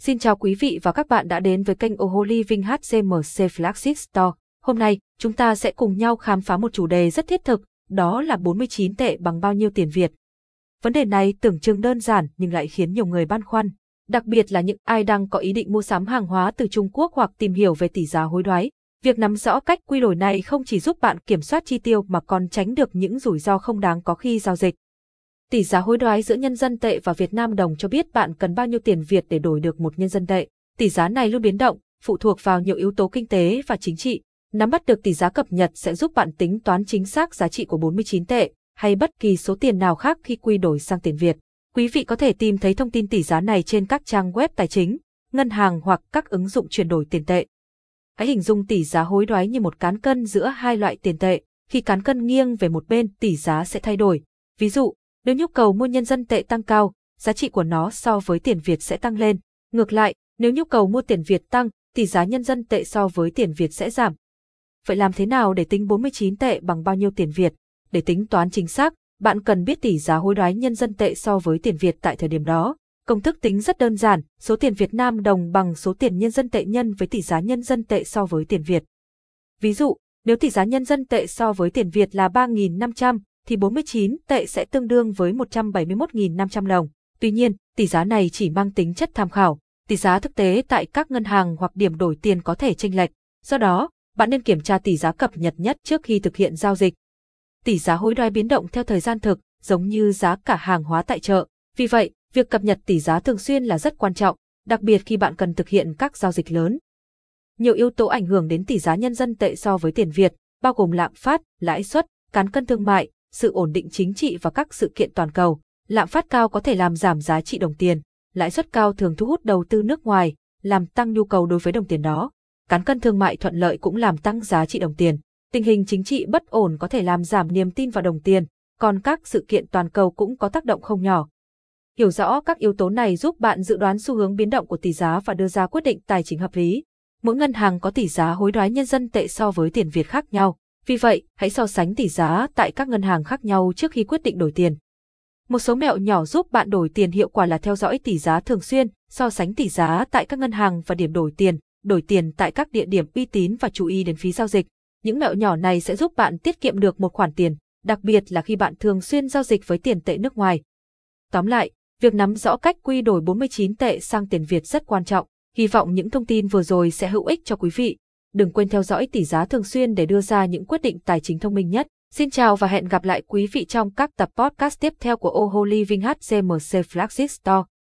Xin chào quý vị và các bạn đã đến với kênh OHO Living HCMC Flagship Store. Hôm nay, chúng ta sẽ cùng nhau khám phá một chủ đề rất thiết thực, đó là 49 tệ bằng bao nhiêu tiền Việt. Vấn đề này tưởng chừng đơn giản nhưng lại khiến nhiều người băn khoăn, đặc biệt là những ai đang có ý định mua sắm hàng hóa từ Trung Quốc hoặc tìm hiểu về tỷ giá hối đoái. Việc nắm rõ cách quy đổi này không chỉ giúp bạn kiểm soát chi tiêu mà còn tránh được những rủi ro không đáng có khi giao dịch. Tỷ giá hối đoái giữa nhân dân tệ và Việt Nam đồng cho biết bạn cần bao nhiêu tiền Việt để đổi được một nhân dân tệ. Tỷ giá này luôn biến động, phụ thuộc vào nhiều yếu tố kinh tế và chính trị. Nắm bắt được tỷ giá cập nhật sẽ giúp bạn tính toán chính xác giá trị của 49 tệ hay bất kỳ số tiền nào khác khi quy đổi sang tiền Việt. Quý vị có thể tìm thấy thông tin tỷ giá này trên các trang web tài chính, ngân hàng hoặc các ứng dụng chuyển đổi tiền tệ. Hãy hình dung tỷ giá hối đoái như một cán cân giữa hai loại tiền tệ. Khi cán cân nghiêng về một bên, tỷ giá sẽ thay đổi. Ví dụ, nếu nhu cầu mua nhân dân tệ tăng cao, giá trị của nó so với tiền Việt sẽ tăng lên. Ngược lại, nếu nhu cầu mua tiền Việt tăng, tỷ giá nhân dân tệ so với tiền Việt sẽ giảm. Vậy làm thế nào để tính 49 tệ bằng bao nhiêu tiền Việt? Để tính toán chính xác, bạn cần biết tỷ giá hối đoái nhân dân tệ so với tiền Việt tại thời điểm đó. Công thức tính rất đơn giản, số tiền Việt Nam đồng bằng số tiền nhân dân tệ nhân với tỷ giá nhân dân tệ so với tiền Việt. Ví dụ, nếu tỷ giá nhân dân tệ so với tiền Việt là 3.500, thì 49 tệ sẽ tương đương với 171.500 đồng. Tuy nhiên, tỷ giá này chỉ mang tính chất tham khảo. Tỷ giá thực tế tại các ngân hàng hoặc điểm đổi tiền có thể chênh lệch. Do đó, bạn nên kiểm tra tỷ giá cập nhật nhất trước khi thực hiện giao dịch. Tỷ giá hối đoái biến động theo thời gian thực, giống như giá cả hàng hóa tại chợ. Vì vậy, việc cập nhật tỷ giá thường xuyên là rất quan trọng, đặc biệt khi bạn cần thực hiện các giao dịch lớn. Nhiều yếu tố ảnh hưởng đến tỷ giá nhân dân tệ so với tiền Việt, bao gồm lạm phát, lãi suất, cán cân thương mại, sự ổn định chính trị và các sự kiện toàn cầu. Lạm phát cao có thể làm giảm giá trị đồng tiền, lãi suất cao thường thu hút đầu tư nước ngoài, làm tăng nhu cầu đối với đồng tiền đó. Cán cân thương mại thuận lợi cũng làm tăng giá trị đồng tiền. Tình hình chính trị bất ổn có thể làm giảm niềm tin vào đồng tiền, còn các sự kiện toàn cầu cũng có tác động không nhỏ. Hiểu rõ các yếu tố này giúp bạn dự đoán xu hướng biến động của tỷ giá và đưa ra quyết định tài chính hợp lý. Mỗi ngân hàng có tỷ giá hối đoái nhân dân tệ so với tiền Việt khác nhau. Vì vậy, hãy so sánh tỷ giá tại các ngân hàng khác nhau trước khi quyết định đổi tiền. Một số mẹo nhỏ giúp bạn đổi tiền hiệu quả là theo dõi tỷ giá thường xuyên, so sánh tỷ giá tại các ngân hàng và điểm đổi tiền tại các địa điểm uy tín và chú ý đến phí giao dịch. Những mẹo nhỏ này sẽ giúp bạn tiết kiệm được một khoản tiền, đặc biệt là khi bạn thường xuyên giao dịch với tiền tệ nước ngoài. Tóm lại, việc nắm rõ cách quy đổi 49 tệ sang tiền Việt rất quan trọng. Hy vọng những thông tin vừa rồi sẽ hữu ích cho quý vị. Đừng quên theo dõi tỷ giá thường xuyên để đưa ra những quyết định tài chính thông minh nhất. Xin chào và hẹn gặp lại quý vị trong các tập podcast tiếp theo của OHO Living HCMC Flagship Store.